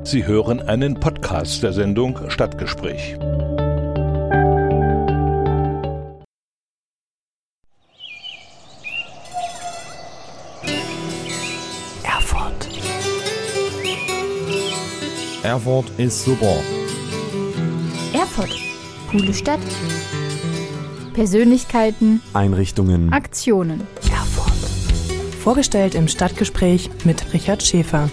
Sie hören einen Podcast der Sendung Stadtgespräch. Erfurt. Erfurt ist super. Erfurt. Coole Stadt. Persönlichkeiten. Einrichtungen. Aktionen. Erfurt. Vorgestellt im Stadtgespräch mit Richard Schäfer.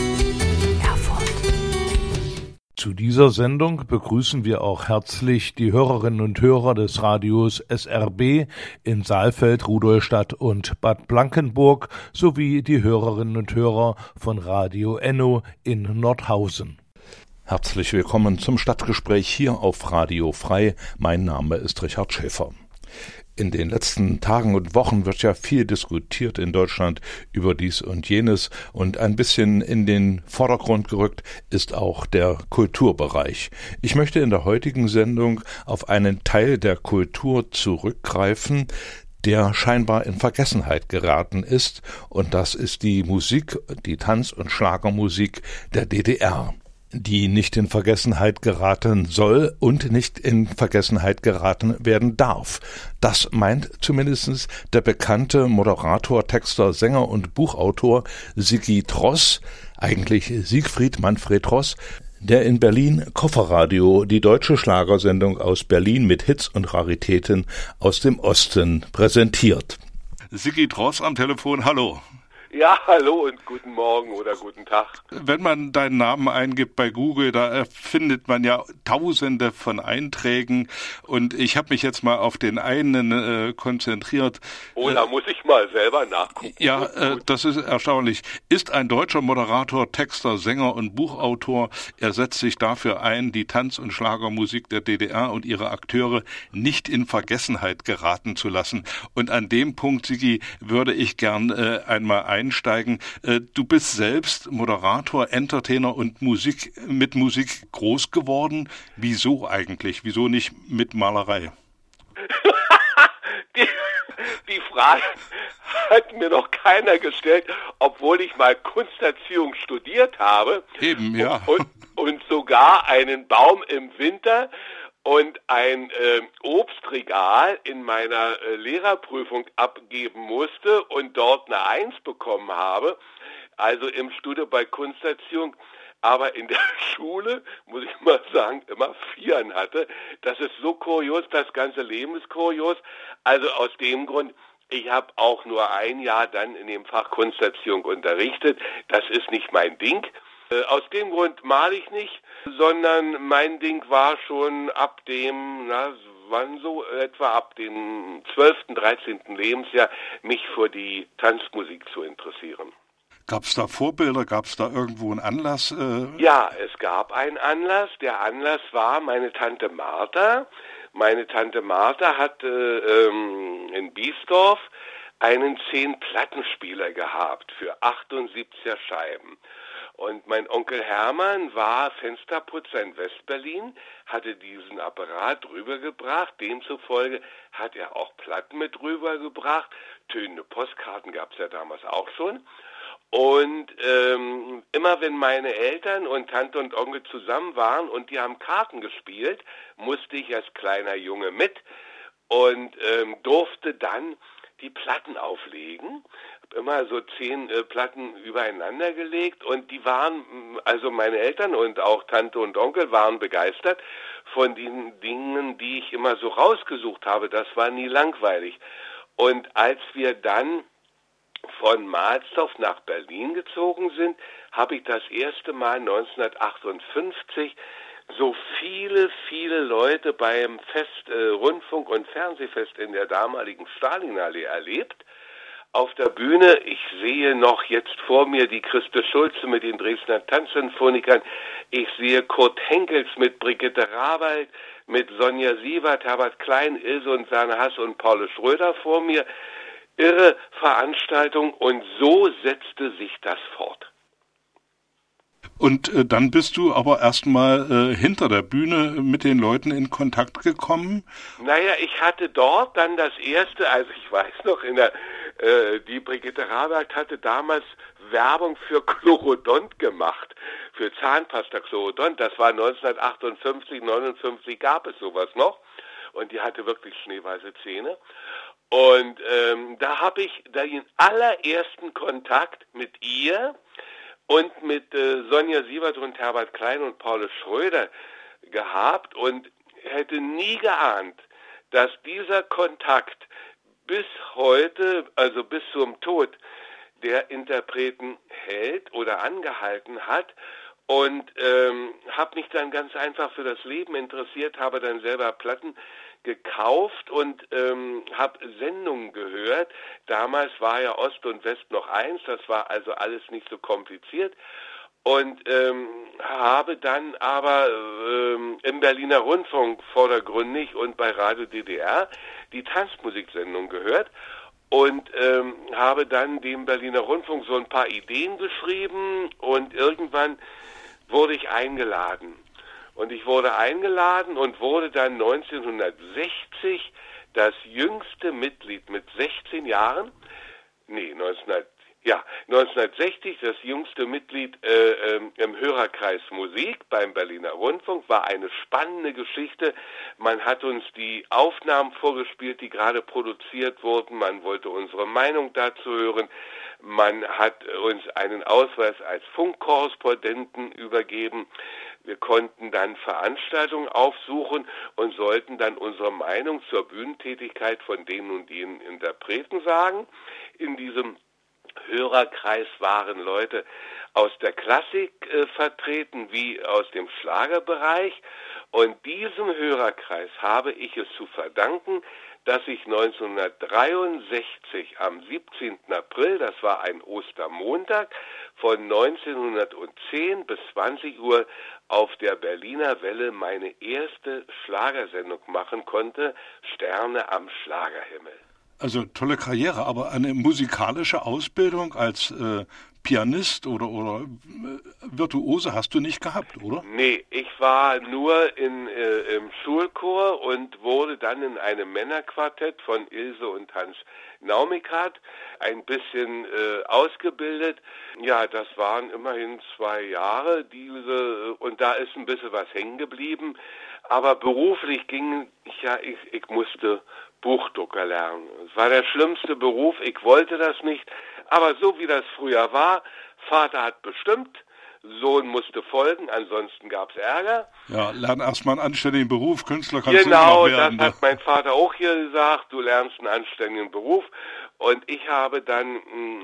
Zu dieser Sendung begrüßen wir auch herzlich die Hörerinnen und Hörer des Radios SRB in Saalfeld, Rudolstadt und Bad Blankenburg sowie die Hörerinnen und Hörer von Radio Enno in Nordhausen. Herzlich willkommen zum Stadtgespräch hier auf Radio Frei. Mein Name ist Richard Schäfer. In den letzten Tagen und Wochen wird ja viel diskutiert in Deutschland über dies und jenes, und ein bisschen in den Vordergrund gerückt ist auch der Kulturbereich. Ich möchte in der heutigen Sendung auf einen Teil der Kultur zurückgreifen, der scheinbar in Vergessenheit geraten ist, und das ist die Musik, die Tanz- und Schlagermusik der DDR, die nicht in Vergessenheit geraten soll und nicht in Vergessenheit geraten werden darf. Das meint zumindest der bekannte Moderator, Texter, Sänger und Buchautor Sigi Tross, eigentlich Siegfried Manfred Tross, der in Berlin Kofferradio, die deutsche Schlagersendung aus Berlin mit Hits und Raritäten aus dem Osten, präsentiert. Sigi Tross am Telefon, hallo. Ja, hallo und guten Morgen oder guten Tag. Wenn man deinen Namen eingibt bei Google, da findet man ja Tausende von Einträgen, und ich habe mich jetzt mal auf den einen konzentriert. Oh, da muss ich mal selber nachgucken. Ja, das ist erstaunlich. Ist ein deutscher Moderator, Texter, Sänger und Buchautor. Er setzt sich dafür ein, die Tanz- und Schlagermusik der DDR und ihre Akteure nicht in Vergessenheit geraten zu lassen. Und an dem Punkt, Sigi, würde ich gern einmal einsteigen. Du bist selbst Moderator, Entertainer und mit Musik groß geworden. Wieso eigentlich? Wieso nicht mit Malerei? Die Frage hat mir noch keiner gestellt, obwohl ich mal Kunsterziehung studiert habe. Eben, ja. Und sogar einen Baum im Winter und ein Obstregal in meiner Lehrerprüfung abgeben musste und dort eine 1 bekommen habe, also im Studium bei Kunsterziehung, aber in der Schule, muss ich mal sagen, immer 4 hatte. Das ist so kurios, das ganze Leben ist kurios. Also aus dem Grund, ich habe auch nur ein Jahr dann in dem Fach Kunsterziehung unterrichtet. Das ist nicht mein Ding. Aus dem Grund male ich nicht, sondern mein Ding war schon ab dem, ab dem 12., 13. Lebensjahr, mich für die Tanzmusik zu interessieren. Gab es da Vorbilder? Gab es da irgendwo einen Anlass? Ja, es gab einen Anlass. Der Anlass war meine Tante Martha. Meine Tante Martha hatte in Biesdorf einen 10-Plattenspieler gehabt für 78er Scheiben. Und mein Onkel Hermann war Fensterputzer in Westberlin, hatte diesen Apparat rübergebracht. Demzufolge hat er auch Platten mit rübergebracht. Tönende Postkarten gab es ja damals auch schon. Und immer wenn meine Eltern und Tante und Onkel zusammen waren und die haben Karten gespielt, musste ich als kleiner Junge mit und durfte dann die Platten auflegen. Immer so 10 Platten übereinander gelegt, und die waren, also meine Eltern und auch Tante und Onkel waren begeistert von den Dingen, die ich immer so rausgesucht habe. Das war nie langweilig. Und als wir dann von Mahlsdorf nach Berlin gezogen sind, habe ich das erste Mal 1958 so viele Leute beim Rundfunk- und Fernsehfest in der damaligen Stalinallee erlebt. Auf der Bühne, ich sehe noch jetzt vor mir die Christe Schulze mit den Dresdner Tanzsinfonikern. Ich sehe Kurt Henkels mit Brigitte Rawald, mit Sonja Sievert, Herbert Klein, Ilse und Sane Hass und Paul Schröder vor mir. Irre Veranstaltung, und so setzte sich das fort. Und dann bist du aber erstmal hinter der Bühne mit den Leuten in Kontakt gekommen? Naja, ich hatte dort dann das erste, also ich weiß noch, die Brigitte Rawald hatte damals Werbung für Chlorodont gemacht, für Zahnpasta-Xolodont. Das war 1958, 59 gab es sowas noch. Und die hatte wirklich schneeweiße Zähne. Und da habe ich den allerersten Kontakt mit ihr und mit Sonja Sievert und Herbert Klein und Paul Schröder gehabt und hätte nie geahnt, dass dieser Kontakt bis heute, also bis zum Tod der Interpreten hält oder angehalten hat. Und habe mich dann ganz einfach für das Leben interessiert, habe dann selber Platten gekauft und habe Sendungen gehört. Damals war ja Ost und West noch eins, das war also alles nicht so kompliziert. Und habe dann aber im Berliner Rundfunk vordergründig und bei Radio DDR die Tanzmusiksendung gehört. Und habe dann dem Berliner Rundfunk so ein paar Ideen geschrieben und irgendwann wurde ich eingeladen. Und ich wurde eingeladen und wurde dann 1960 das jüngste Mitglied mit 16 Jahren, 1960 das jüngste Mitglied im Hörerkreis Musik beim Berliner Rundfunk. War eine spannende Geschichte. Man hat uns die Aufnahmen vorgespielt, die gerade produziert wurden. Man wollte unsere Meinung dazu hören. Man hat uns einen Ausweis als Funkkorrespondenten übergeben. Wir konnten dann Veranstaltungen aufsuchen und sollten dann unsere Meinung zur Bühnentätigkeit von den und jenen Interpreten sagen. In diesem Hörerkreis waren Leute aus der Klassik vertreten wie aus dem Schlagerbereich. Und diesem Hörerkreis habe ich es zu verdanken, dass ich 1963 am 17. April, das war ein Ostermontag, von 1910 bis 20 Uhr auf der Berliner Welle meine erste Schlagersendung machen konnte, Sterne am Schlagerhimmel. Also tolle Karriere, aber eine musikalische Ausbildung als Pianist oder Virtuose hast du nicht gehabt, oder? Nee, ich war nur im Schulchor und wurde dann in einem Männerquartett von Ilse und Hans Naumikat ein bisschen ausgebildet. Ja, das waren immerhin 2 Jahre, und da ist ein bisschen was hängen geblieben. Aber beruflich ging ich musste Buchdrucker lernen. Es war der schlimmste Beruf, ich wollte das nicht, aber so wie das früher war, Vater hat bestimmt, Sohn musste folgen, ansonsten gab's Ärger. Ja, lern erstmal einen anständigen Beruf, Künstler kannst du immer werden. Genau, das hat mein Vater auch hier gesagt, du lernst einen anständigen Beruf. Und ich habe dann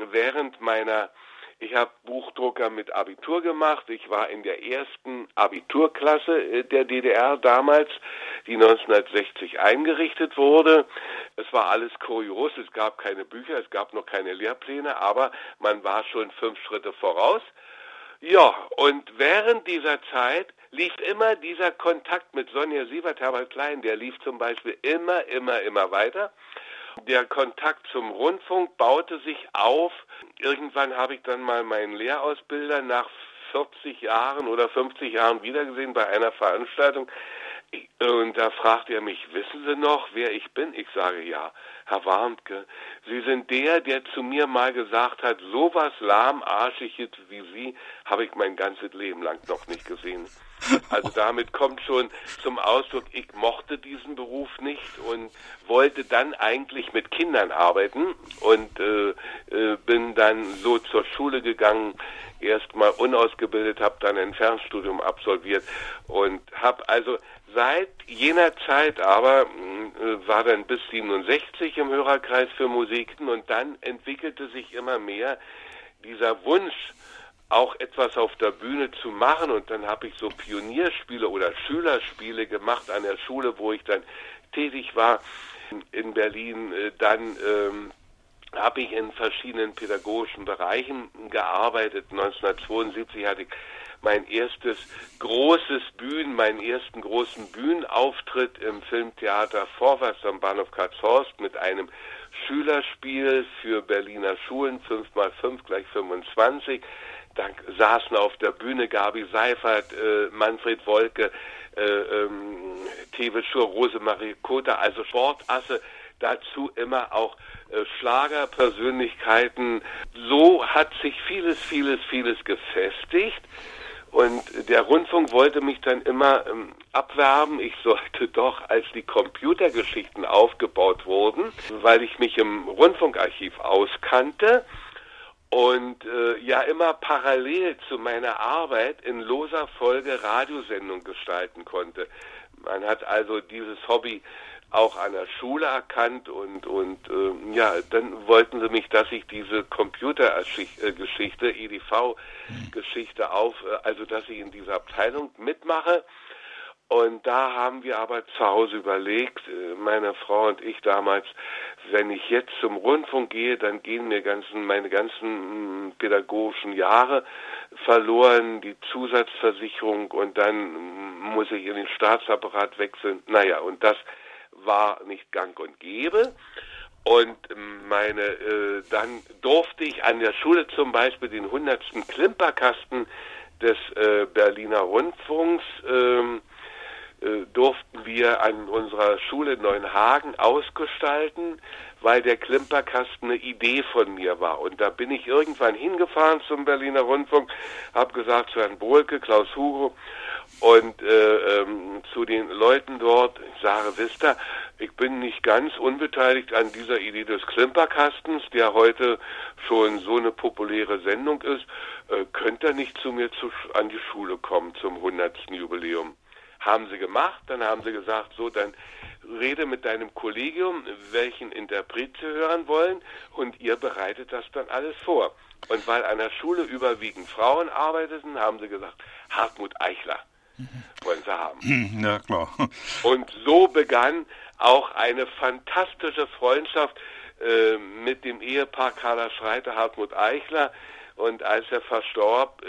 ich habe Buchdrucker mit Abitur gemacht. Ich war in der ersten Abiturklasse der DDR damals, die 1960 eingerichtet wurde. Es war alles kurios, es gab keine Bücher, es gab noch keine Lehrpläne, aber man war schon 5 Schritte voraus. Ja, und während dieser Zeit lief immer dieser Kontakt mit Sonja Sievert, Herbert Klein, der lief zum Beispiel immer weiter. Der Kontakt zum Rundfunk baute sich auf. Irgendwann habe ich dann mal meinen Lehrausbilder nach 40 Jahren oder 50 Jahren wiedergesehen bei einer Veranstaltung. Und da fragte er mich, wissen Sie noch, wer ich bin? Ich sage, ja, Herr Warnke, Sie sind der zu mir mal gesagt hat, sowas lahmarschiges wie Sie habe ich mein ganzes Leben lang noch nicht gesehen. Also damit kommt schon zum Ausdruck, ich mochte diesen Beruf nicht und wollte dann eigentlich mit Kindern arbeiten und bin dann so zur Schule gegangen, erstmal unausgebildet, habe dann ein Fernstudium absolviert und habe also seit jener Zeit aber, war dann bis 67 im Hörerkreis für Musik und dann entwickelte sich immer mehr dieser Wunsch, auch etwas auf der Bühne zu machen und dann habe ich so Pionierspiele oder Schülerspiele gemacht an der Schule, wo ich dann tätig war in Berlin. Dann habe ich in verschiedenen pädagogischen Bereichen gearbeitet. 1972 hatte ich meinen ersten großen Bühnenauftritt im Filmtheater Vorwärts am Bahnhof Karlshorst mit einem Schülerspiel für Berliner Schulen, 5x5 = 25. Da saßen auf der Bühne Gabi Seifert, Manfred Wolke, Tewe Schur, Rosemarie Kota, also Sportasse, dazu immer auch Schlagerpersönlichkeiten. So hat sich vieles gefestigt Und der Rundfunk wollte mich dann immer abwerben. Ich sollte doch, als die Computergeschichten aufgebaut wurden, weil ich mich im Rundfunkarchiv auskannte und immer parallel zu meiner Arbeit in loser Folge Radiosendung gestalten konnte. Man hat also dieses Hobby auch an der Schule erkannt und dann wollten sie mich, dass ich diese Computergeschichte, EDV-Geschichte also dass ich in dieser Abteilung mitmache. Und da haben wir aber zu Hause überlegt, meine Frau und ich damals, wenn ich jetzt zum Rundfunk gehe, dann gehen mir meine ganzen pädagogischen Jahre verloren, die Zusatzversicherung, und dann muss ich in den Staatsapparat wechseln. Naja, und das war nicht gang und gäbe. Und dann durfte ich an der Schule zum Beispiel den 100. Klimperkasten des Berliner Rundfunks durften wir an unserer Schule in Neuenhagen ausgestalten, weil der Klimperkasten eine Idee von mir war. Und da bin ich irgendwann hingefahren zum Berliner Rundfunk, habe gesagt zu Herrn Bohlke, Klaus Hugo und zu den Leuten dort, ich sage, wisst ihr, ich bin nicht ganz unbeteiligt an dieser Idee des Klimperkastens, der heute schon so eine populäre Sendung ist. Könnt ihr nicht zu mir an die Schule kommen zum 100. Jubiläum? Haben sie gemacht, dann haben sie gesagt, so, dann rede mit deinem Kollegium, welchen Interpret sie hören wollen, und ihr bereitet das dann alles vor. Und weil an der Schule überwiegend Frauen arbeiteten, haben sie gesagt, Hartmut Eichler wollen sie haben. Ja, klar. Und so begann auch eine fantastische Freundschaft mit dem Ehepaar Carla Schreiter, Hartmut Eichler. Und als er verstarb,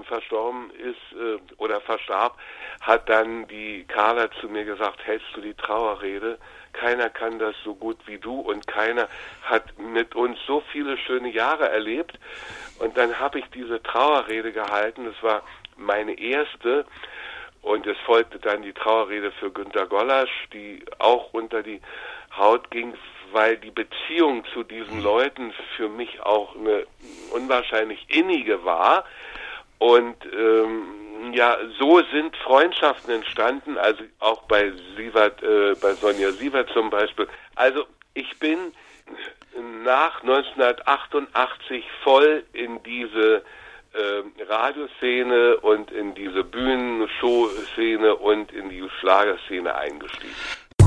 hat dann die Carla zu mir gesagt, hältst du die Trauerrede? Keiner kann das so gut wie du und keiner hat mit uns so viele schöne Jahre erlebt. Und dann habe ich diese Trauerrede gehalten, das war meine erste. Und es folgte dann die Trauerrede für Günter Gollasch, die auch unter die Haut ging, weil die Beziehung zu diesen Leuten für mich auch eine unwahrscheinlich innige war. Und so sind Freundschaften entstanden, also auch bei Sonja Sievert zum Beispiel. Also ich bin nach 1988 voll in diese Radioszene und in diese Bühnenshow-Szene und in die Schlagerszene eingestiegen.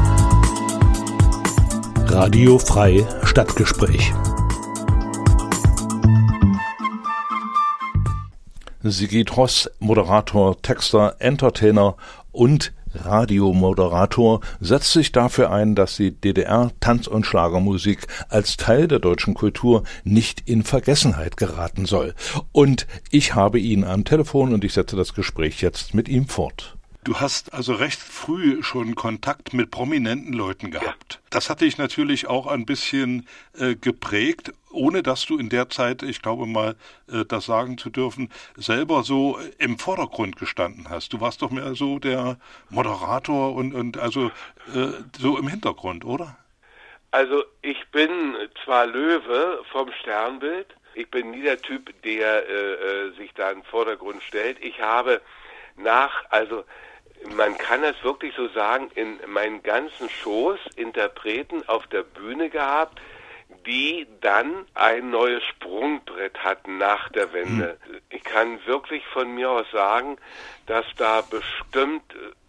Radio Frei Stadtgespräch. Sigrid Hoss, Moderator, Texter, Entertainer und Radiomoderator, setzt sich dafür ein, dass die DDR-Tanz- und Schlagermusik als Teil der deutschen Kultur nicht in Vergessenheit geraten soll. Und ich habe ihn am Telefon und ich setze das Gespräch jetzt mit ihm fort. Du hast also recht früh schon Kontakt mit prominenten Leuten gehabt. Ja. Das hatte ich natürlich auch ein bisschen geprägt, ohne dass du in der Zeit, ich glaube mal, das sagen zu dürfen, selber so im Vordergrund gestanden hast. Du warst doch mehr so der Moderator und also so im Hintergrund, oder? Also ich bin zwar Löwe vom Sternbild, ich bin nie der Typ, der sich da in den Vordergrund stellt. Ich habe man kann es wirklich so sagen, in meinen ganzen Shows Interpreten auf der Bühne gehabt, die dann ein neues Sprungbrett hatten nach der Wende. Ich kann wirklich von mir aus sagen, dass da bestimmt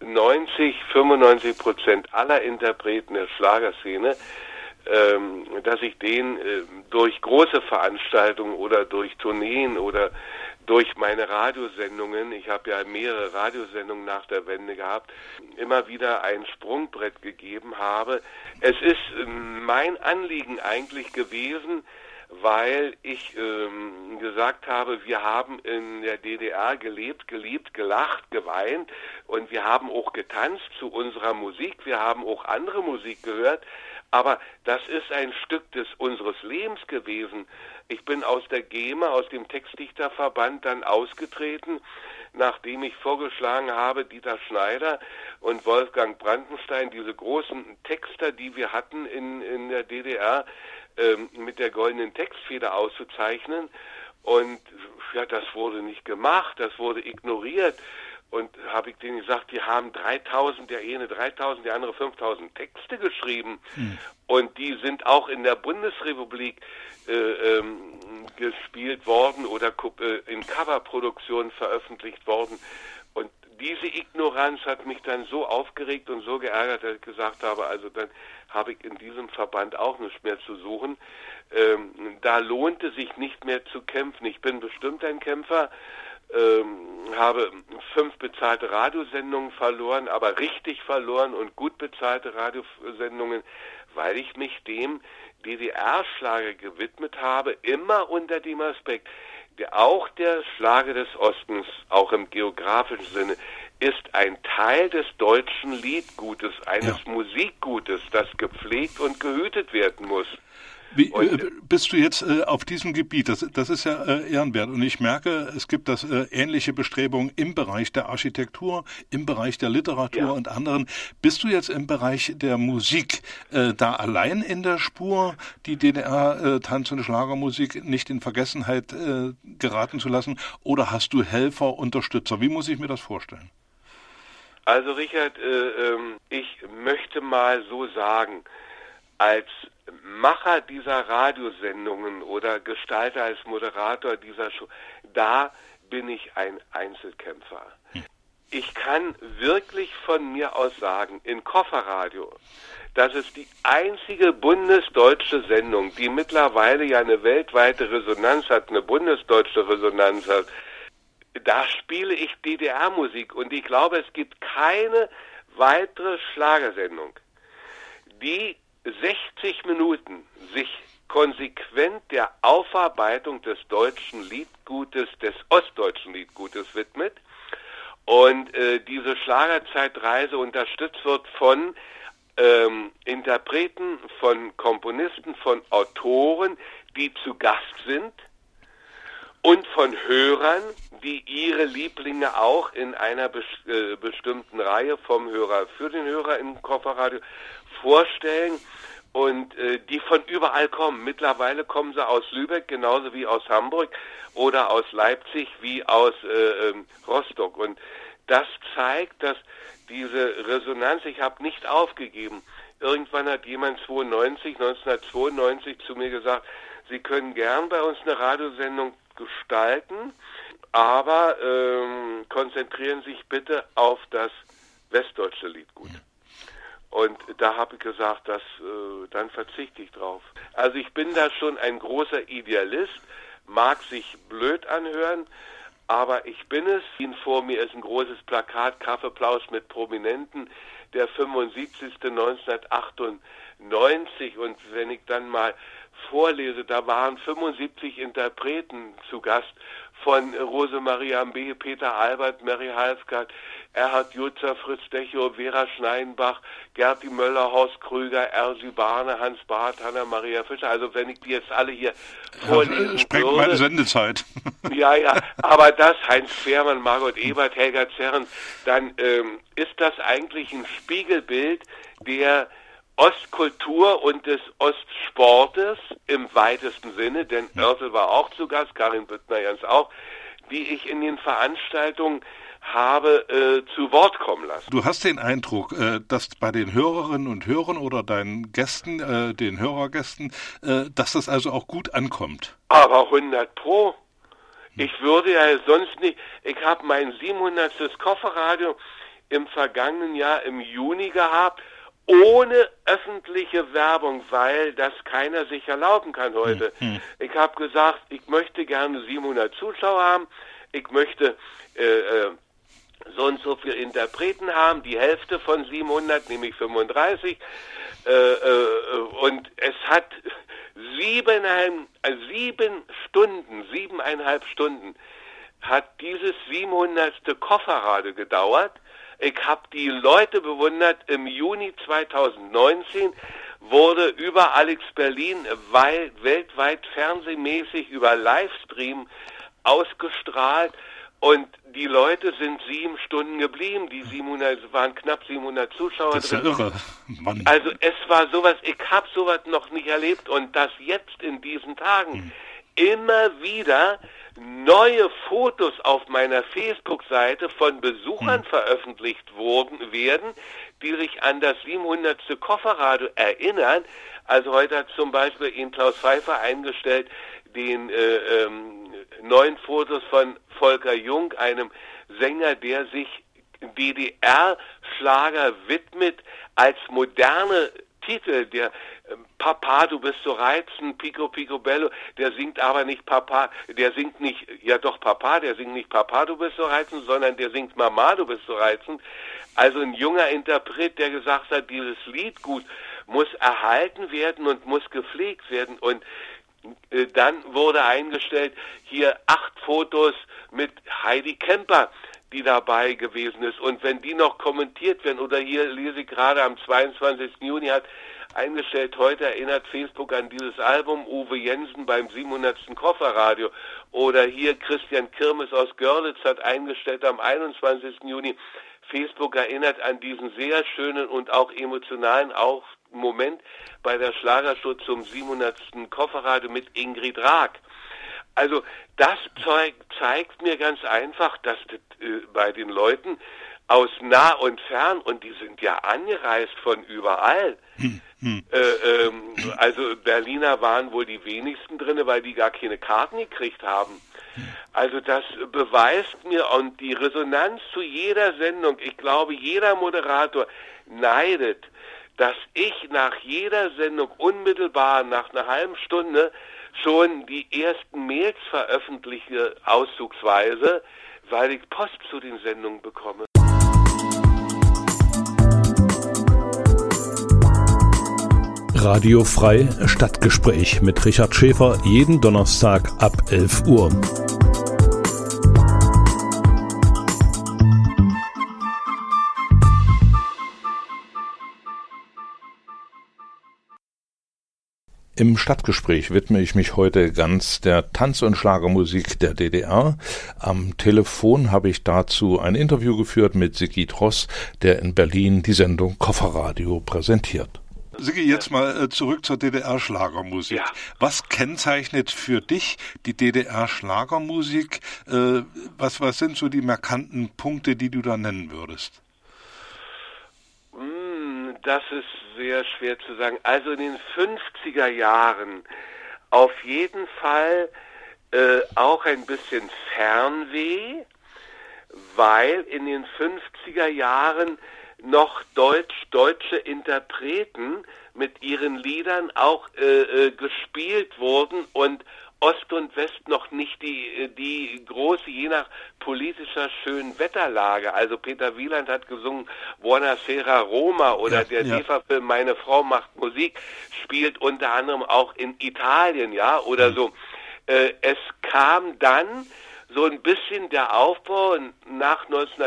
95% aller Interpreten der Schlagerszene, dass ich denen durch große Veranstaltungen oder durch Tourneen oder durch meine Radiosendungen, ich habe ja mehrere Radiosendungen nach der Wende gehabt, immer wieder ein Sprungbrett gegeben habe. Es ist mein Anliegen eigentlich gewesen, weil ich gesagt habe, wir haben in der DDR gelebt, geliebt, gelacht, geweint und wir haben auch getanzt zu unserer Musik, wir haben auch andere Musik gehört, aber das ist ein Stück unseres Lebens gewesen. Ich bin aus der GEMA, aus dem Textdichterverband, dann ausgetreten, nachdem ich vorgeschlagen habe, Dieter Schneider und Wolfgang Brandenstein, diese großen Texter, die wir hatten in der DDR, mit der goldenen Textfeder auszuzeichnen. Und ja, das wurde nicht gemacht, das wurde ignoriert. Und habe ich denen gesagt, die haben 3000, der eine 3000, der andere 5000 Texte geschrieben. Und die sind auch in der Bundesrepublik gespielt worden oder in Coverproduktionen veröffentlicht worden. Und diese Ignoranz hat mich dann so aufgeregt und so geärgert, dass ich gesagt habe, also dann habe ich in diesem Verband auch nichts mehr zu suchen. Da lohnte sich nicht mehr zu kämpfen. Ich bin bestimmt ein Kämpfer, habe 5 bezahlte Radiosendungen verloren, aber richtig verloren und gut bezahlte Radiosendungen, weil ich mich dem DDR-Schlager gewidmet habe, immer unter dem Aspekt, auch der Schlager des Ostens, auch im geografischen Sinne, ist ein Teil des deutschen Liedgutes, eines Musikgutes, das gepflegt und gehütet werden muss. Wie bist du jetzt auf diesem Gebiet? Das ist ja ehrenwert. Und ich merke, es gibt das ähnliche Bestrebungen im Bereich der Architektur, im Bereich der Literatur und anderen. Bist du jetzt im Bereich der Musik da allein in der Spur, die DDR Tanz- und Schlagermusik nicht in Vergessenheit geraten zu lassen? Oder hast du Helfer, Unterstützer? Wie muss ich mir das vorstellen? Also Richard, ich möchte mal so sagen, als Macher dieser Radiosendungen oder Gestalter als Moderator dieser Show, da bin ich ein Einzelkämpfer. Ich kann wirklich von mir aus sagen, in Kofferradio, das ist die einzige bundesdeutsche Sendung, die mittlerweile ja eine weltweite Resonanz hat, eine bundesdeutsche Resonanz hat. Da spiele ich DDR-Musik und ich glaube, es gibt keine weitere Schlagersendung, die 60 Minuten sich konsequent der Aufarbeitung des deutschen Liedgutes, des ostdeutschen Liedgutes widmet und diese Schlagerzeitreise unterstützt wird von Interpreten, von Komponisten, von Autoren, die zu Gast sind und von Hörern, die ihre Lieblinge auch in einer bestimmten Reihe vom Hörer für den Hörer im Kofferradio vorstellen und die von überall kommen. Mittlerweile kommen sie aus Lübeck genauso wie aus Hamburg oder aus Leipzig wie aus Rostock. Und das zeigt, dass diese Resonanz, ich habe nicht aufgegeben. Irgendwann hat jemand 1992 zu mir gesagt, Sie können gern bei uns eine Radiosendung gestalten, aber konzentrieren sich bitte auf das westdeutsche Liedgut. Und da habe ich gesagt, dann verzichte ich drauf. Also ich bin da schon ein großer Idealist, mag sich blöd anhören, aber ich bin es. Vor mir ist ein großes Plakat, Kaffeeplausch mit Prominenten, der 75. 1998. Und wenn ich dann mal vorlese, da waren 75 Interpreten zu Gast, von Rosemarie Ambe, Peter Albert, Mary Halfgard, Erhard Jutzer, Fritz Dechow, Vera Schneidenbach, Gerti Möller, Horst Krüger, Ersi Barne, Hans Barth, Hanna-Maria Fischer. Also wenn ich die jetzt alle hier vorlesen sprengt würde, meine Sendezeit. Ja, aber das, Heinz Quermann, Margot Ebert, Helga Zerren, dann ist das eigentlich ein Spiegelbild der Ostkultur und des Ostsportes im weitesten Sinne, denn Oertel war auch zu Gast, Karin Büttner-Jans auch, die ich in den Veranstaltungen habe zu Wort kommen lassen. Du hast den Eindruck, dass bei den Hörerinnen und Hörern oder deinen Gästen, den Hörergästen, dass das also auch gut ankommt? Aber 100%. Ich würde ja sonst nicht, ich habe mein 700. Kofferradio im vergangenen Jahr im Juni gehabt, ohne öffentliche Werbung, weil das keiner sich erlauben kann heute. Ich habe gesagt, ich möchte gerne 700 Zuschauer haben, ich möchte so und so viele Interpreten haben, die Hälfte von 700, nämlich 35, und es hat 7,5 Stunden hat dieses 700. Kofferradio gedauert. Ich habe die Leute bewundert. Im Juni 2019 wurde über Alex Berlin weltweit fernsehmäßig über Livestream ausgestrahlt und die Leute sind 7 Stunden geblieben. Die 700 waren knapp 700 Zuschauer das ist ja drin. irre. Mann. Also es war sowas, ich habe sowas noch nicht erlebt und das jetzt in diesen Tagen. immer wieder neue Fotos auf meiner Facebook-Seite von Besuchern veröffentlicht werden, die sich an das 700. Kofferradio erinnern. Also heute hat zum Beispiel ihn Klaus Pfeiffer eingestellt, den neuen Fotos von Volker Jung, einem Sänger, der sich DDR-Schlager widmet als moderne Titel, der Papa, du bist so reizend, Pico Pico Bello, der singt aber nicht Papa, der singt nicht, ja doch Papa, der singt nicht Papa, du bist so reizend, sondern der singt Mama, du bist so reizend. Also ein junger Interpret, der gesagt hat, dieses Liedgut muss erhalten werden und muss gepflegt werden. Und dann wurde eingestellt, hier 8 Fotos mit Heidi Kemper, die dabei gewesen ist. Und wenn die noch kommentiert werden, oder hier lese ich gerade am 22. Juni hat eingestellt, heute erinnert Facebook an dieses Album, Uwe Jensen beim 700. Kofferradio. Oder hier Christian Kirmes aus Görlitz hat eingestellt am 21. Juni, Facebook erinnert an diesen sehr schönen und auch emotionalen Moment bei der Schlagershow zum 700. Kofferradio mit Ingrid Raag. Also das zeigt mir ganz einfach, dass bei den Leuten aus nah und fern, und die sind ja angereist von überall, also Berliner waren wohl die wenigsten drin, weil die gar keine Karten gekriegt haben. Also das beweist mir, und die Resonanz zu jeder Sendung, ich glaube, jeder Moderator neidet, dass ich nach jeder Sendung unmittelbar nach einer halben Stunde schon die ersten Mails veröffentliche, auszugsweise, weil ich Post zu den Sendungen bekomme. Radio Frei Stadtgespräch mit Richard Schäfer, jeden Donnerstag ab 11 Uhr. Im Stadtgespräch widme ich mich heute ganz der Tanz- und Schlagermusik der DDR. Am Telefon habe ich dazu ein Interview geführt mit Sigi Tross, der in Berlin die Sendung Kofferradio präsentiert. Sigi, jetzt mal zurück zur DDR-Schlagermusik. Ja. Was kennzeichnet für dich die DDR-Schlagermusik? Was sind so die markanten Punkte, die du da nennen würdest? Das ist sehr schwer zu sagen. Also in den 50er Jahren auf jeden Fall auch ein bisschen Fernweh, weil in den 50er Jahren noch deutsche Interpreten mit ihren Liedern auch gespielt wurden und Ost und West noch nicht die große, je nach politischer schönen Wetterlage. Also Peter Wieland hat gesungen Buonasera Roma, oder der DEFA-Film Meine Frau macht Musik spielt unter anderem auch in Italien, ja, oder so. Es kam dann so ein bisschen der Aufbau nach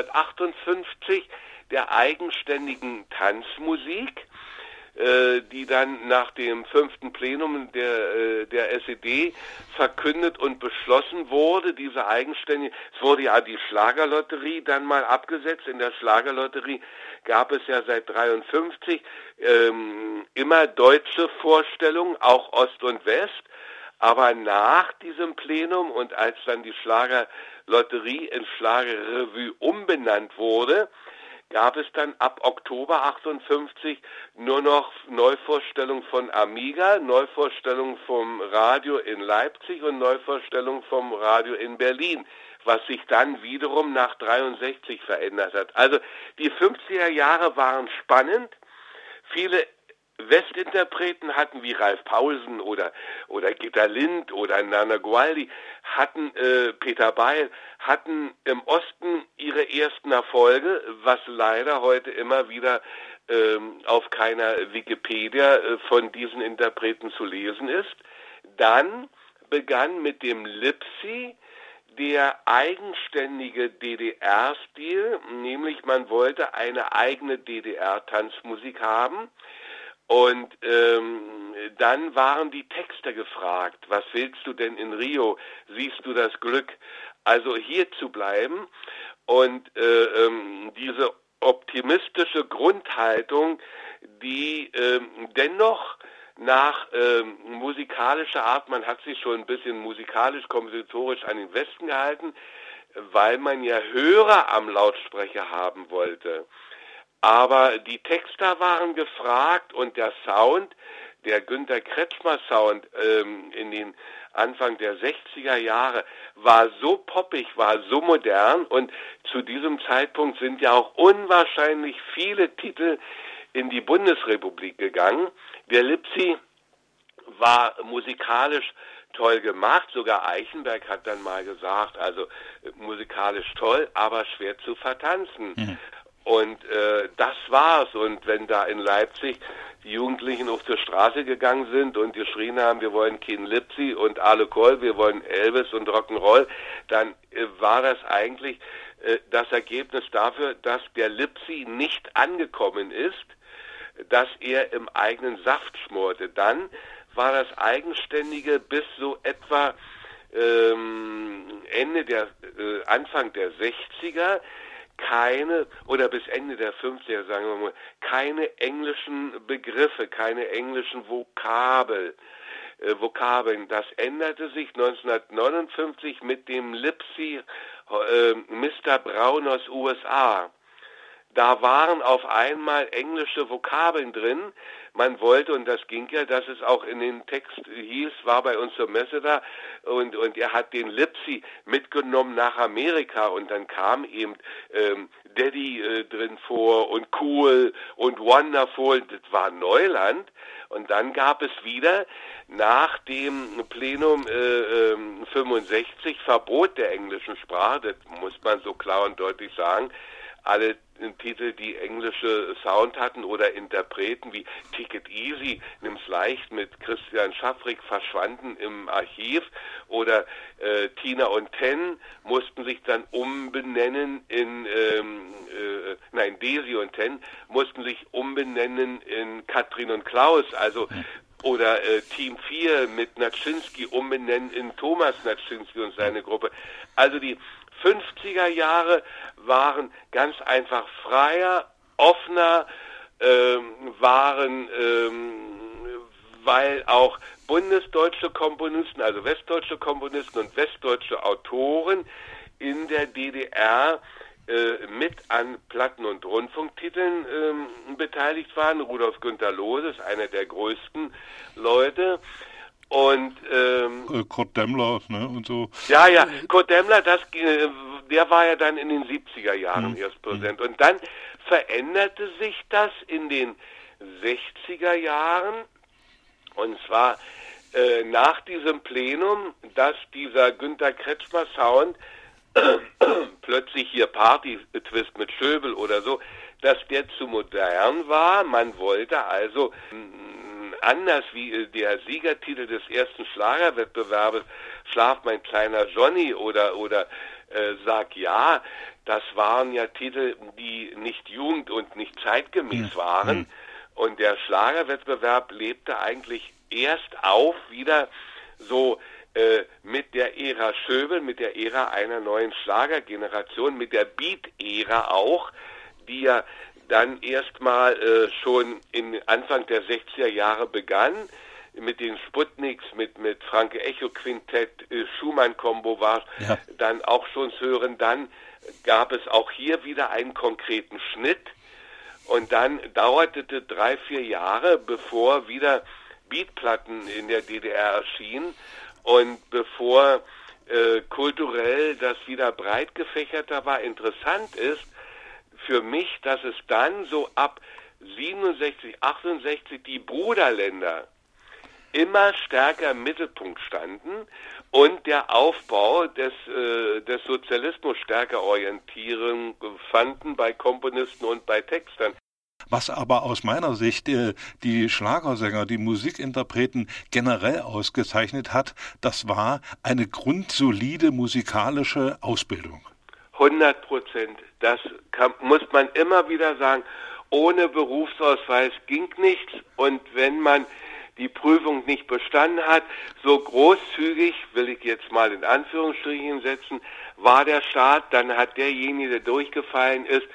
1958 der eigenständigen Tanzmusik, die dann nach dem 5. Plenum der SED verkündet und beschlossen wurde, diese eigenständige, es wurde ja die Schlagerlotterie dann mal abgesetzt. In der Schlagerlotterie gab es ja seit 1953 immer deutsche Vorstellungen, auch Ost und West, aber nach diesem Plenum und als dann die Schlagerlotterie in Schlagerrevue umbenannt wurde, gab es dann ab Oktober 58 nur noch Neuvorstellungen von Amiga, Neuvorstellungen vom Radio in Leipzig und Neuvorstellungen vom Radio in Berlin, was sich dann wiederum nach 63 verändert hat. Also die 50er Jahre waren spannend. Viele Westinterpreten hatten, wie Ralf Paulsen oder Gitta Lind oder Nana Gualdi, hatten Peter Beil, hatten im Osten ihre ersten Erfolge, was leider heute immer wieder auf keiner Wikipedia von diesen Interpreten zu lesen ist. Dann begann mit dem Lipsi der eigenständige DDR-Stil, nämlich man wollte eine eigene DDR-Tanzmusik haben. Und dann waren die Texter gefragt, was willst du denn in Rio? Siehst du das Glück? Also hier zu bleiben. Und diese optimistische Grundhaltung, die dennoch nach musikalischer Art, man hat sich schon ein bisschen musikalisch, kompositorisch an den Westen gehalten, weil man ja Hörer am Lautsprecher haben wollte. Aber die Texter waren gefragt und der Sound, der Günter Kretschmer Sound in den Anfang der 60er Jahre war so poppig, war so modern und zu diesem Zeitpunkt sind ja auch unwahrscheinlich viele Titel in die Bundesrepublik gegangen. Der Lipsi war musikalisch toll gemacht, sogar Eichenberg hat dann mal gesagt, also musikalisch toll, aber schwer zu vertanzen. Mhm. Und das war's. Und wenn da in Leipzig die Jugendlichen auf die Straße gegangen sind und geschrien haben, wir wollen kein Lipsi und Ale Koll, wir wollen Elvis und Rock'n'Roll, dann war das eigentlich das Ergebnis dafür, dass der Lipsi nicht angekommen ist, dass er im eigenen Saft schmorte. Dann war das Eigenständige bis so etwa Anfang der 60er keine, oder bis Ende der 50er, sagen wir mal, keine englischen Begriffe, keine englischen Vokabeln. Das änderte sich 1959 mit dem Lipsi Mr. Brown aus USA. Da waren auf einmal englische Vokabeln drin. Man wollte, und das ging ja, dass es auch in den Text hieß, war bei uns zur Messe da, und er hat den Lipsi mitgenommen nach Amerika und dann kam eben Daddy drin vor und Cool und Wonderful, das war Neuland. Und dann gab es wieder nach dem Plenum 65 Verbot der englischen Sprache, das muss man so klar und deutlich sagen. Alle Titel, die englische Sound hatten oder Interpreten wie Take It Easy, Nimm's leicht mit Christian Schaffrick verschwanden im Archiv oder Tina und Ten mussten sich dann umbenennen in Desi und Ten mussten sich umbenennen in Katrin und Klaus, also oder Team 4 mit Naczynski umbenennen in Thomas Naczynski und seine Gruppe. Also die 50er Jahre waren ganz einfach freier, offener, weil auch bundesdeutsche Komponisten, also westdeutsche Komponisten und westdeutsche Autoren in der DDR mit an Platten- und Rundfunktiteln beteiligt waren. Rudolf Günter Lohse ist einer der größten Leute. Und Kurt Demmler, ne, und so. Ja, Kurt Demmler, der war ja dann in den 70er Jahren erst Präsident. Und dann veränderte sich das in den 60er Jahren, und zwar nach diesem Plenum, dass dieser Günter Kretschmer Sound plötzlich hier Party-Twist mit Schöbel oder so, dass der zu modern war. Man wollte also anders wie der Siegertitel des ersten Schlagerwettbewerbes Schlaf mein kleiner Johnny oder Sag ja, das waren ja Titel, die nicht jugend- und nicht zeitgemäß waren. Und der Schlagerwettbewerb lebte eigentlich erst auf wieder so mit der Ära Schöbel, mit der Ära einer neuen Schlagergeneration, mit der Beat-Ära auch, die ja dann erstmal schon Anfang der 60er Jahre begann, mit den Sputniks, mit Franke Echo Quintett, Schumann-Kombo war dann auch schon zu hören. Dann gab es auch hier wieder einen konkreten Schnitt und dann dauerte es 3-4 Jahre, bevor wieder Beatplatten in der DDR erschienen und bevor kulturell das wieder breit gefächerter war. Interessant ist für mich, dass es dann so ab 67, 68 die Bruderländer immer stärker im Mittelpunkt standen und der Aufbau des Sozialismus stärker Orientierung fanden bei Komponisten und bei Textern. Was aber aus meiner Sicht die Schlagersänger, die Musikinterpreten generell ausgezeichnet hat, das war eine grundsolide musikalische Ausbildung. 100%. Das muss man immer wieder sagen. Ohne Berufsausweis ging nichts. Und wenn man die Prüfung nicht bestanden hat, so großzügig, will ich jetzt mal in Anführungsstrichen setzen, war der Staat, dann hat derjenige, der durchgefallen ist,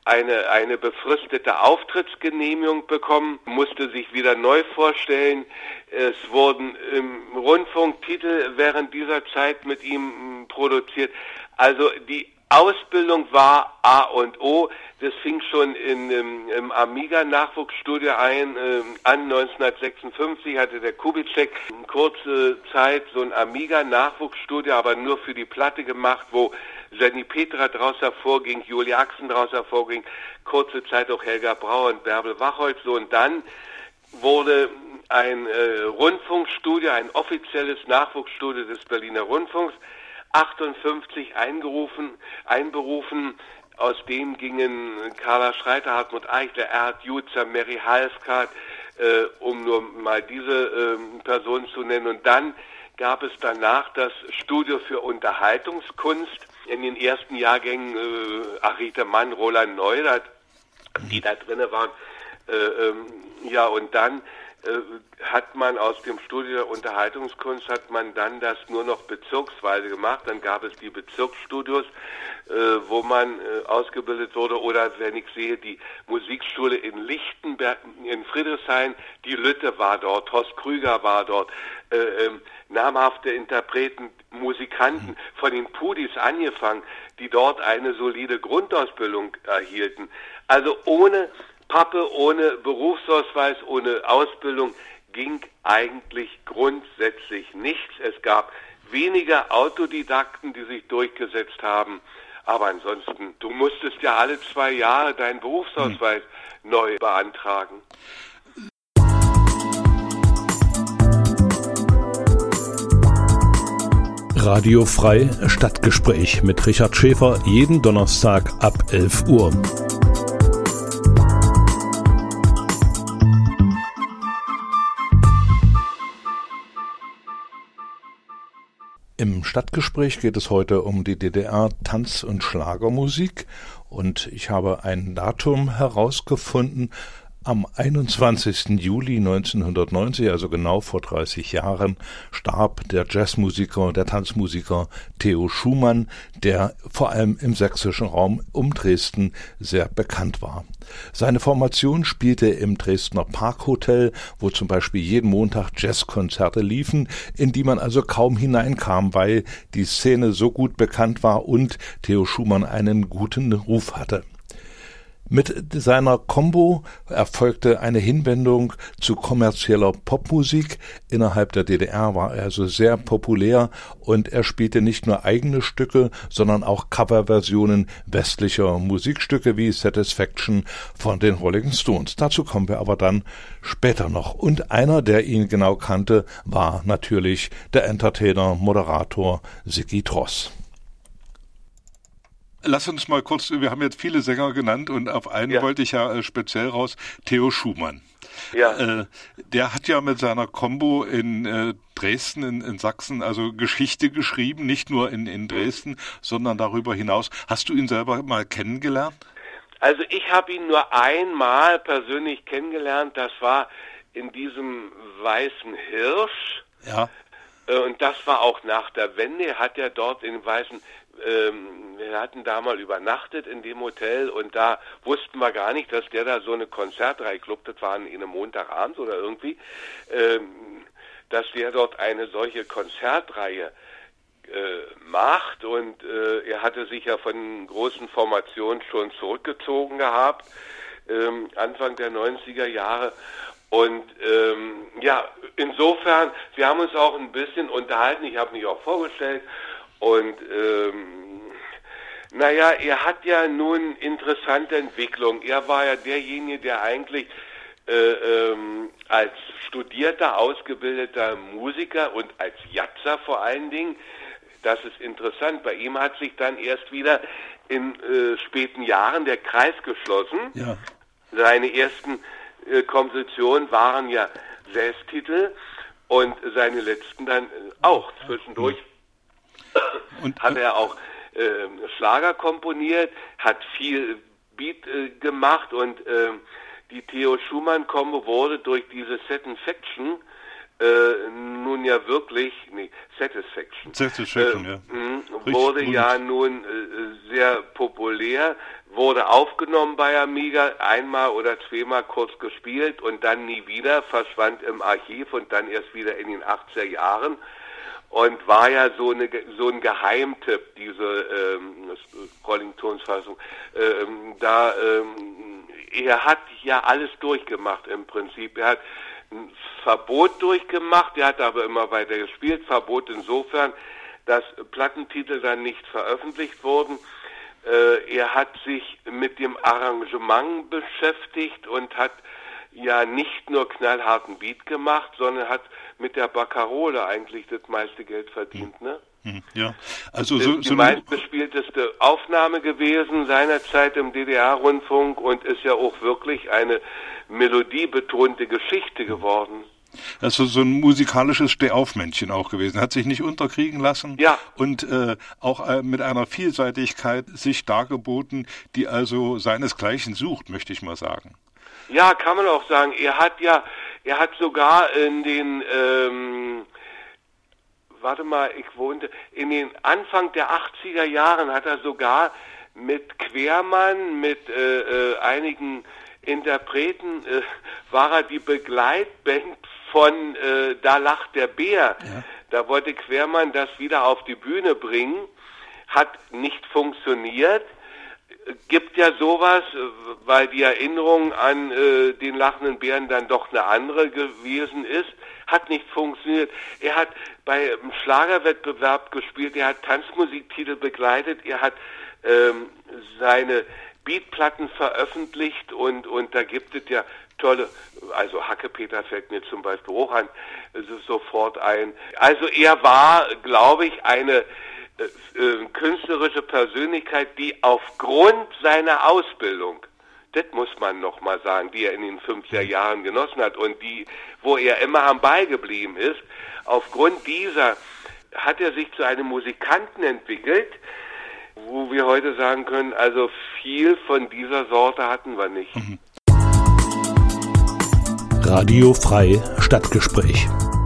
eine befristete Auftrittsgenehmigung bekommen, musste sich wieder neu vorstellen. Es wurden Rundfunktitel während dieser Zeit mit ihm produziert. Also die Ausbildung war A und O. Das fing schon im Amiga-Nachwuchsstudio an. 1956 hatte der Kubitschek eine kurze Zeit so ein Amiga-Nachwuchsstudio, aber nur für die Platte gemacht, wo Jenny Petra draus hervorging, Julia Axen draus hervorging, kurze Zeit auch Helga Brauer und Bärbel Wachholz. So, und dann wurde ein Rundfunkstudio, ein offizielles Nachwuchsstudio des Berliner Rundfunks, 58 einberufen. Aus dem gingen Carla Schreiter, Hartmut Eichler, Erhard Jutzer, Mary Halfgard, um nur mal diese Personen zu nennen. Und dann gab es danach das Studio für Unterhaltungskunst. In den ersten Jahrgängen Arita Mann, Roland Neurath, die da drinne waren. Ja, und dann hat man aus dem Studio der Unterhaltungskunst hat man dann das nur noch bezirksweise gemacht. Dann gab es die Bezirksstudios, wo man ausgebildet wurde. Oder wenn ich sehe, die Musikschule in Lichtenberg, in Friedrichshain, die Lütte war dort, Horst Krüger war dort, namhafte Interpreten, Musikanten, von den Pudis angefangen, die dort eine solide Grundausbildung erhielten. Also ohne Pappe, ohne Berufsausweis, ohne Ausbildung ging eigentlich grundsätzlich nichts. Es gab weniger Autodidakten, die sich durchgesetzt haben. Aber ansonsten, du musstest ja alle 2 Jahre deinen Berufsausweis neu beantragen. Radio Frei Stadtgespräch mit Richard Schäfer jeden Donnerstag ab 11 Uhr. Im Stadtgespräch geht es heute um die DDR-Tanz- und Schlagermusik und ich habe ein Datum herausgefunden. Am 21. Juli 1990, also genau vor 30 Jahren, starb der Jazzmusiker, der Tanzmusiker Theo Schumann, der vor allem im sächsischen Raum um Dresden sehr bekannt war. Seine Formation spielte im Dresdner Parkhotel, wo zum Beispiel jeden Montag Jazzkonzerte liefen, in die man also kaum hineinkam, weil die Szene so gut bekannt war und Theo Schumann einen guten Ruf hatte. Mit seiner Combo erfolgte eine Hinwendung zu kommerzieller Popmusik. Innerhalb der DDR war er also sehr populär und er spielte nicht nur eigene Stücke, sondern auch Coverversionen westlicher Musikstücke wie Satisfaction von den Rolling Stones. Dazu kommen wir aber dann später noch. Und einer, der ihn genau kannte, war natürlich der Entertainer, Moderator Siggi Dross. Lass uns mal kurz, wir haben jetzt viele Sänger genannt und auf einen wollte ich ja speziell raus, Theo Schumann. Ja. Der hat ja mit seiner Combo in Dresden, in Sachsen, also Geschichte geschrieben, nicht nur in Dresden, sondern darüber hinaus. Hast du ihn selber mal kennengelernt? Also ich habe ihn nur einmal persönlich kennengelernt, das war in diesem Weißen Hirsch. Ja. Und das war auch nach der Wende. Er hat ja dort in Weißen, wir hatten da mal übernachtet in dem Hotel und da wussten wir gar nicht, dass der da so eine Konzertreihe, ich glaube, das war in einem Montagabend oder irgendwie, dass der dort eine solche Konzertreihe macht und er hatte sich ja von großen Formationen schon zurückgezogen gehabt, Anfang der 90er Jahre. Und ja, insofern, wir haben uns auch ein bisschen unterhalten, ich habe mich auch vorgestellt und naja, er hat ja nun interessante Entwicklung. Er war ja derjenige, der eigentlich als studierter, ausgebildeter Musiker und als Jatzer vor allen Dingen, das ist interessant, bei ihm hat sich dann erst wieder in späten Jahren der Kreis geschlossen. Ja. Seine ersten Kompositionen waren ja Jazztitel und seine letzten dann auch zwischendurch. Und hat er auch Schlager komponiert, hat viel Beat gemacht und die Theo Schumann-Kombo wurde durch diese Satisfaction nun ja wirklich, Satisfaction, ja. Wurde ja nun sehr populär, wurde aufgenommen bei Amiga, einmal oder zweimal kurz gespielt und dann nie wieder, verschwand im Archiv und dann erst wieder in den 80er Jahren und war ja so ein Geheimtipp, diese Rolling Stones Fassung. Er hat ja alles durchgemacht im Prinzip. Er hat ein Verbot durchgemacht, er hat aber immer weiter gespielt. Verbot insofern, dass Plattentitel dann nicht veröffentlicht wurden. Er hat sich mit dem Arrangement beschäftigt und hat ja nicht nur knallharten Beat gemacht, sondern hat mit der Barcarola eigentlich das meiste Geld verdient, ne? Ja, also die meistgespielteste Aufnahme gewesen seinerzeit im DDR-Rundfunk und ist ja auch wirklich eine melodiebetonte Geschichte geworden. Also so ein musikalisches Stehaufmännchen auch gewesen, hat sich nicht unterkriegen lassen und auch mit einer Vielseitigkeit sich dargeboten, die also seinesgleichen sucht, möchte ich mal sagen. Ja, kann man auch sagen. Er hat sogar in den in den Anfang der 80er Jahren hat er sogar mit Quermann, mit einigen Interpreten, war er die Begleitband von Da lacht der Bär. Ja. Da wollte Quermann das wieder auf die Bühne bringen, hat nicht funktioniert. Gibt ja sowas, weil die Erinnerung an den lachenden Bären dann doch eine andere gewesen ist, hat nicht funktioniert. Er hat bei einem Schlagerwettbewerb gespielt, er hat Tanzmusiktitel begleitet, er hat seine Beatplatten veröffentlicht und da gibt es ja tolle, also Hackepeter fällt mir zum Beispiel auch an, sofort ein. Also er war, glaube ich, eine künstlerische Persönlichkeit, die aufgrund seiner Ausbildung, das muss man noch mal sagen, die er in den 50er Jahren genossen hat und wo er immer am Ball geblieben ist, aufgrund dieser hat er sich zu einem Musikanten entwickelt, wo wir heute sagen können, also viel von dieser Sorte hatten wir nicht. Radio Frei Stadtgespräch.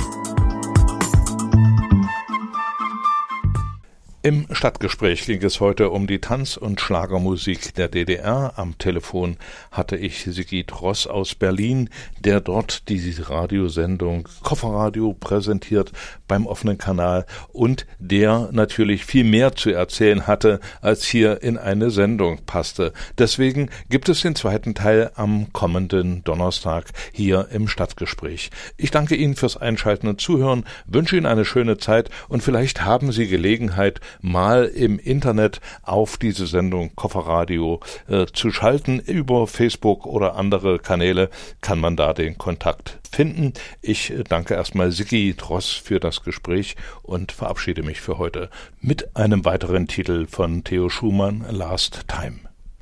Im Stadtgespräch ging es heute um die Tanz- und Schlagermusik der DDR. Am Telefon hatte ich Sigrid Ross aus Berlin, der dort die Radiosendung Kofferradio präsentiert beim offenen Kanal und der natürlich viel mehr zu erzählen hatte, als hier in eine Sendung passte. Deswegen gibt es den zweiten Teil am kommenden Donnerstag hier im Stadtgespräch. Ich danke Ihnen fürs Einschalten und Zuhören, wünsche Ihnen eine schöne Zeit und vielleicht haben Sie Gelegenheit, mal im Internet auf diese Sendung Kofferradio zu schalten. Über Facebook oder andere Kanäle kann man da den Kontakt finden. Ich danke erstmal Sigrid Ross für das Gespräch und verabschiede mich für heute mit einem weiteren Titel von Theo Schumann, Last Time.